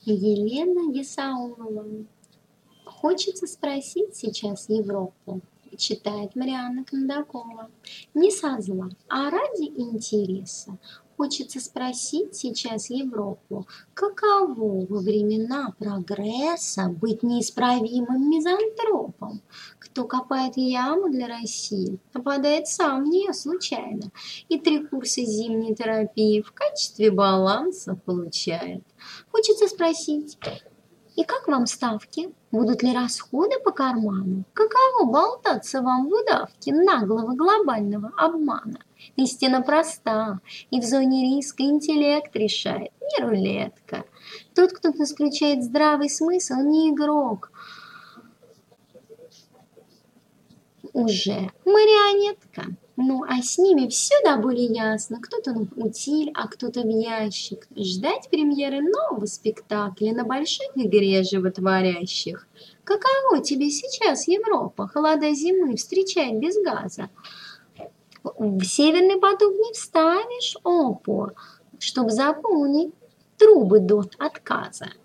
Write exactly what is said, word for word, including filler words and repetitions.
Елена Исаулова. Хочется спросить сейчас Европу, читает Марианна Кондакова. Не со зла, а ради интереса. Хочется спросить сейчас Европу, каково во времена прогресса быть неисправимым мизантропом? Кто копает яму для России, попадает сам в нее случайно и три курса зимней терапии в качестве баланса получает. Хочется спросить, и как вам ставки? Будут ли расходы по карману? Каково болтаться вам в удавке наглого глобального обмана? Истина проста, и в зоне риска интеллект решает, не рулетка. Тот, кто исключает здравый смысл, не игрок, уже марионетка. Ну, а с ними все до боли ясно. Кто-то на утиль, а кто-то в ящик. Ждать премьеры нового спектакля на большой игре животворящих. Каково тебе сейчас, Европа, холода зимы встречать без газа? В северный поток не вставишь опор, чтоб заполнить трубы до отказа.